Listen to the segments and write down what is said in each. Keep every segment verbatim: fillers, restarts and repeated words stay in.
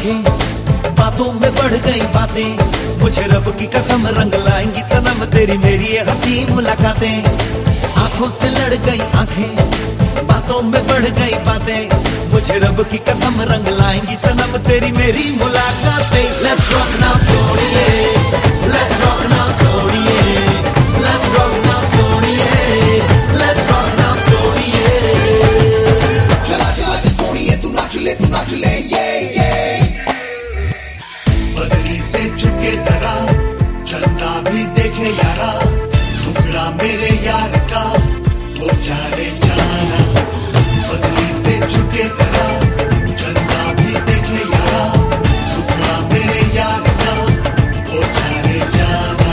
आंखें, बातों में बढ़ गई बातें, मुझे रब की कसम रंग लाएंगी सनम तेरी मेरी ये हंसी मुलाकातें। आंखों से लड़ गई आंखें, बातों में बढ़ गई बातें, मुझे रब की कसम रंग लाएंगी सनम तेरी मेरी मुलाकातें। Let's rock now सोनिए, Let's rock now सोनिए, Let's rock now सोनिए, Let's rock now सोनिए। चला चला के सोनिए तू नाच ले तू नाच ले ये ये। बदली से झुके जरा चलता भी देखे यारा, टुकड़ा मेरे यार का वो जाने जाना। बदली से झुके जरा चलता भी देखे यारा, टुकड़ा मेरे यार का वो जाने जाना।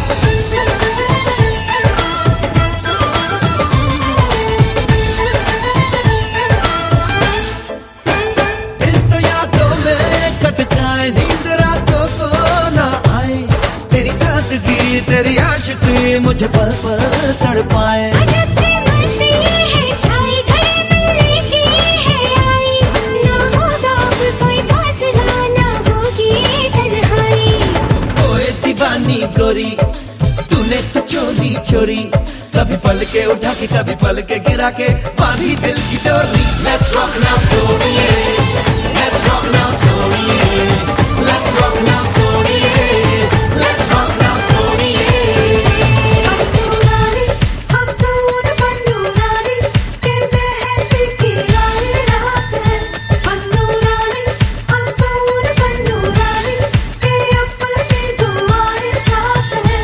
दिल तो यादों में कट जाए, नींद रातों को ना आए, तेरी सादगी तेरी आशिकी मुझे पल पल तड़पाए। अजब सी मस्ती है छाई, घड़ी मिलने की है आई, ना होगा अब कोई फासला, ना होगी तन्हाई। ओए दीवानी गोरी तूने तो चोरी चोरी, कभी पल के उठा के कभी पल के गिरा के बांधी दिल की डोरी। Let's rock now सोनिए, Let's rock now सोनिए, Let's rock now सोनिए, Let's rock now सोनिए। पन्नूरानी हंसून पन्नूरानी के बहती की रात है, पन्नूरानी हंसून पन्नूरानी के अपनी दुआएं साथ है।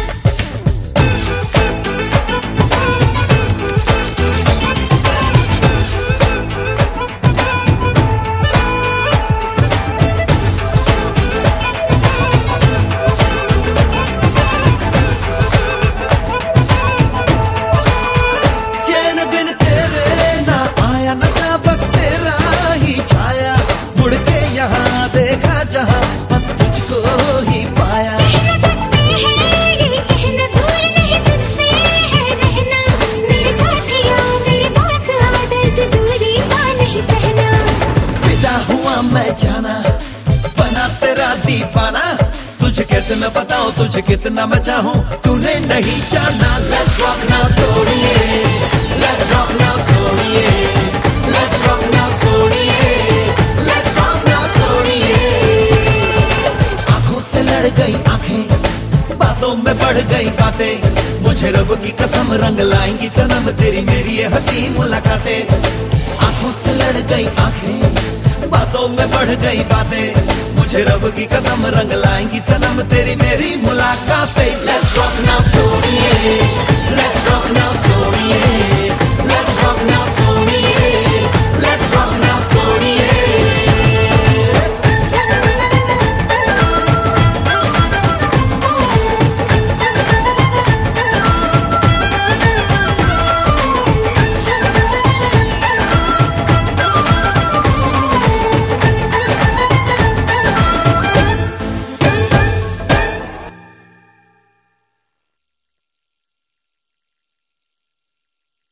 चैन बिन तेरे ना आया, नशा बस तेरा ही छाया, मुड़ के यहाँ देखा जहाँ बस तुझको ही पाया। कहना तुझसे है ये कहना, दूर नहीं तुझसे है रहना, मेरे साथिया मेरे पास आ, दर्द दूरी का नहीं सहना। फिदा हुआ मैं जाना, बना तेरा दीवाना, तुझे कैसे मैं बताऊं तुझे कितना मैं चाहूं, तूने नहीं जाना। Let's rock now सोनिए, Let's rock now सोनिए, Let's rock now सोनिए, Let's rock now सोनिए। आंखों से लड़ गई आंखें, बातों में बढ़ गई बातें, मुझे रब की कसम रंग लाएंगी सनम तेरी मेरी ये हंसी मुलाकातें। आंखों से लड़ गई आंखें, बातों में बढ़ गई बातें, मुझे रब की कसम रंग लाएंगी सनम तेरी मेरी मुलाकातें। Let's rock now सोनिए, Let's rock now सोनिए,